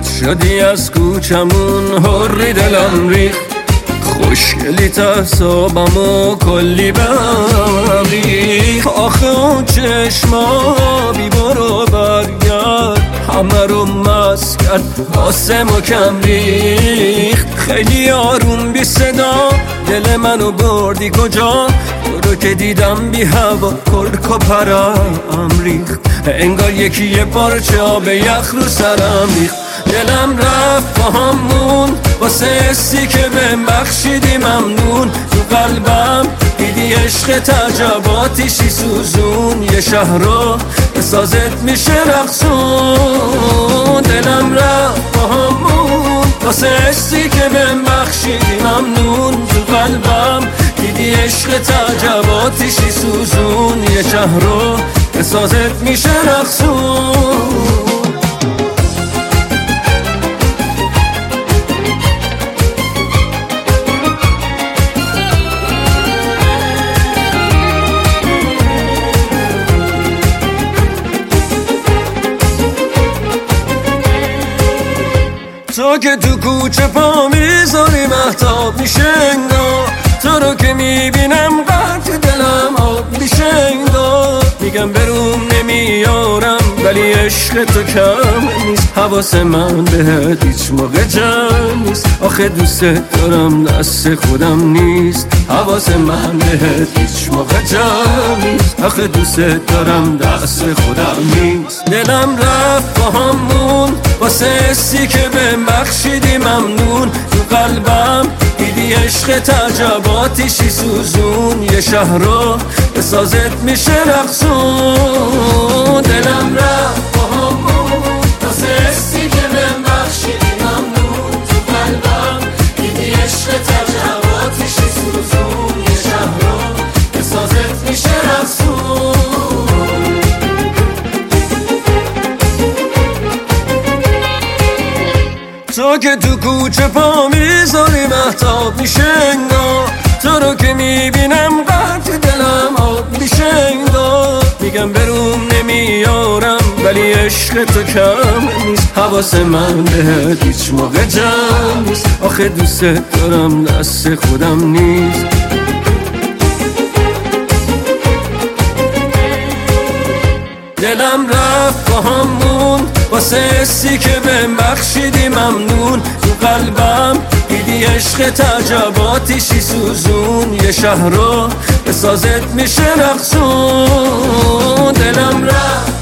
رد شدی از کوچمون حری دلم ریخت خوشگلی تصابمو کلی بهم ریخت آخه اون چشما بی برو برگرد همه رو مست کرد واسه ما کم ریخت خیلی آروم بی صدا دل منو بردی کجا تو رو که دیدم بی هوا کرک و پرم ریخت انگار یکی یه پارچه آب یخ رو سرم ریخت دلم رفت با همون واسه حسی که بهم بخشیدی ممنون تو قلبم دیدی عشق تعجباتیشی سوزون یه شهر رو به سازت میشه رقصون دلم رفت با همون واسه حسی که بهم بخشیدی ممنون تو قلبم دیدی عشق تعجباتیشی سوزون یه شهر رو به سازت میشه رقصون تو که تو کوچه پا میذاری مهتاب میشه انگار تو رو که میبینم قطع دلم آب میشه انگار میگم بروم نمیارم ولی عشق تو کم نیست حواس من بهت هیچ موقع جمع نیست آخه دوست دارم دست خودم نیست حواس من بهت هیچ موقع جمع نیست آخه دوست دارم دست خودم نیست دلم رفت با همون واسه حسی که بهم بخشیدی ممنون تو قلبم دیدی عشق تعجباتیشی سوزون یه شهر رو به سازت میشه رقصون دلم رفت با همون واسه حسی که بهم بخشیدی ممنون تو قلبم دیدی عشق تعجباتیشی سوزون یه شهر رو به سازت میشه رقصون تو که تو کوچه پا میذاری مهتاب میشه انگار تو رو که میبینم قطع دلم آب میشه انگار میگم بروم نمیارم ولی عشق تو کم نیست حواس من بهت هیچ موقع جمع نیست آخه دوست دارم دست خودم نیست دلم رفت با همون واسه حسی که بهم بخشیدی ممنون تو قلبم دیدی عشق تعجباتیشی سوزون یه شهر رو به سازت میشه رقصون دلم رفت